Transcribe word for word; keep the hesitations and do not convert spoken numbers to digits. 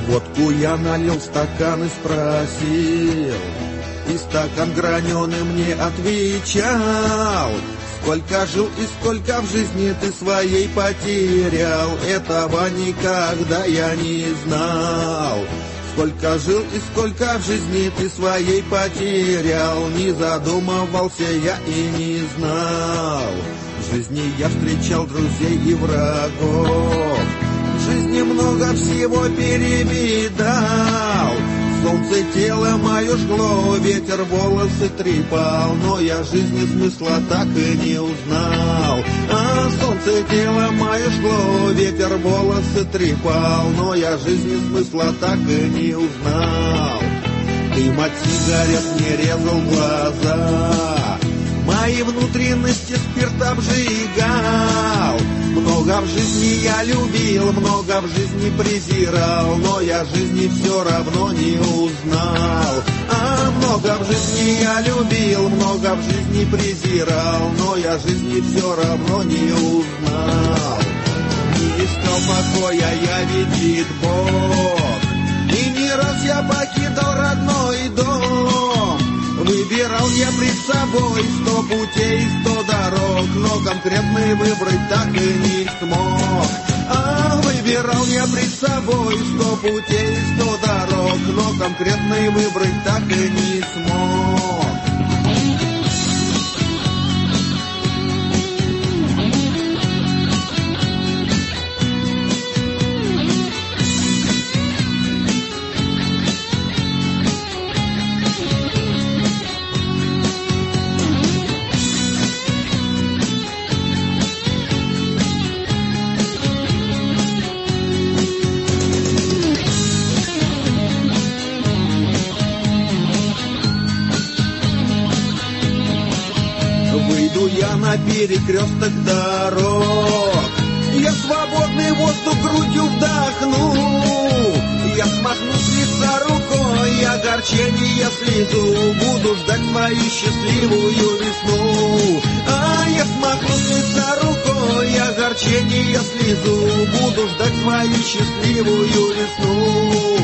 Водку я налил в стакан и спросил, и стакан граненый мне отвечал: сколько жил и сколько в жизни ты своей потерял, этого никогда я не знал. Сколько жил и сколько в жизни ты своей потерял, не задумывался я и не знал. В жизни я встречал друзей и врагов, в жизни много всего перевидал. Солнце тело мое жгло, ветер волосы трепал, но я жизни смысла так и не узнал. А солнце тело мое жгло, ветер волосы трепал, но я жизни смысла так и не узнал. Дым от сигарет мне резал глаза, мои внутренности спирт обжигал. Много в жизни я любил, много в жизни презирал, но я жизни все равно не узнал. А много в жизни я любил, много в жизни презирал, но я жизни все равно не узнал. Не искал покоя я, видит Бог, и не раз я покидал родной дом. Выбирал я пред собой сто путей, сто дорог, но конкретный выбрать так и не смог. А выбирал я пред собой сто путей, сто дорог, но конкретный выбрать так и не смог. Я на перекресток дорог, я свободный воздух грудью вдохну, я смахну с лица рукой огорчение слезу, буду ждать свою счастливую весну. А я смахну с лица рукой огорчение слезу, буду ждать свою счастливую весну.